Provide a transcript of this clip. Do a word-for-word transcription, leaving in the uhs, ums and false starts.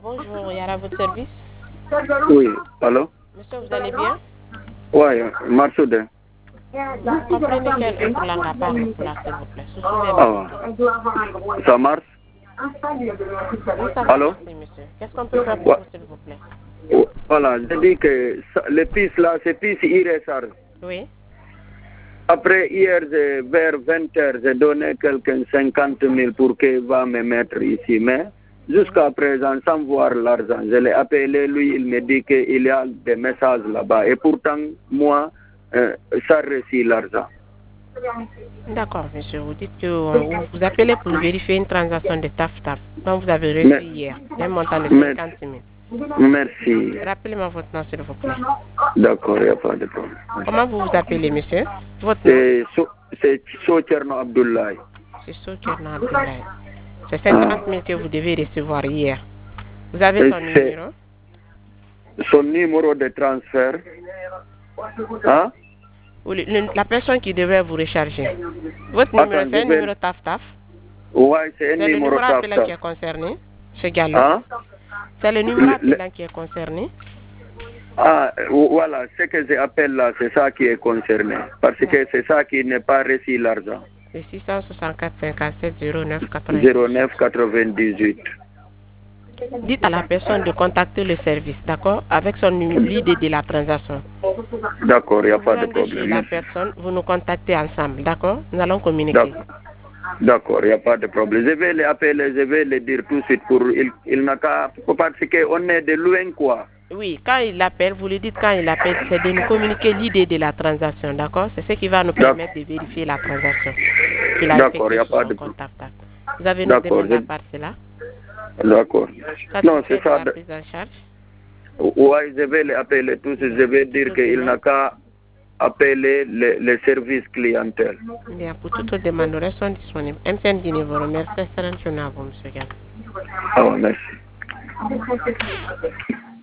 Bonjour, Yara, votre service. Oui, allô? Monsieur, vous allez bien? Oui, Marsoud. Vous comprenez quelle autre langue à parler pour là, s'il vous plaît? Ah, ça marche? Oui, ça va, Allô? merci, monsieur. Qu'est-ce qu'on peut faire pour Ouais. vous, s'il vous plaît? Voilà, je dis que ça- les pistes là, c'est pistes irrécharges. Oui. Après hier, j'ai- vers vingt heures, j'ai donné quelqu'un cinquante mille pour qu'il va me mettre ici. Mais jusqu'à présent, sans voir l'argent, je l'ai appelé, lui, il me dit qu'il y a des messages là-bas. Et pourtant, moi, euh, ça reçu l'argent. D'accord, monsieur. Vous dites que euh, vous vous appelez pour vérifier une transaction de T A F T A F dont vous avez reçu Mais- hier, d'un montant de mais- cinquante mille. Merci. Rappelez-moi votre nom, s'il vous plaît. D'accord, il n'y a pas de problème. Comment vous vous appelez, monsieur? Votre nom? C'est So- c'est Socherno Abdoulaye. C'est Socherno Abdoulaye. C'est cinquante mille que vous devez recevoir hier. Vous avez Et son c'est- numéro? Son numéro de transfert. Hein? Ou le- le- la personne qui devrait vous recharger. Votre Attends, numéro, je c'est un vais- numéro T A F T A F? Ouais, c'est un C'est le numéro numéro appelant tap qui est concerné, ce Gallo. Hein? C'est le numéro Le- appelant qui est concerné. Ah, voilà, ce que j'appelle là, c'est ça qui est concerné. Parce que c'est ça qui n'est pas reçu l'argent. C'est six cent soixante-quatre cinquante-sept zéro neuf quatre-vingt-dix. zéro neuf quatre-vingt-dix-huit. Dites à la personne de contacter le service, d'accord, avec son numéro l'idée de la transaction. D'accord, il n'y a Vous pas de rendez chez problème. la Merci. personne, vous nous contactez ensemble, d'accord? Nous allons communiquer. D'accord. D'accord, il n'y a pas de problème. Je vais les appeler, je vais les dire tout de suite pour il, il n'a qu'à parce qu'on est de loin quoi. Oui, quand il appelle, vous lui dites quand il appelle, c'est de nous communiquer l'idée de la transaction, d'accord? C'est ce qui va nous permettre de vérifier la transaction qu'il a D'accord, il n'y a effectuée sur pas son de compte problème. T A F T A F. Vous avez nos D'accord, demandes à je- part cela? D'accord. Non, Satisfait c'est de ça. la prise en charge? Oui, je vais les appeler tous, je vais dire qu'il n'a qu'à appeler le, le service clientèle. Bien, pour toute demande, nous restons disponibles. M T N Guinée vous remercie. Excellente journée à vous, monsieur Gall. Ah, merci.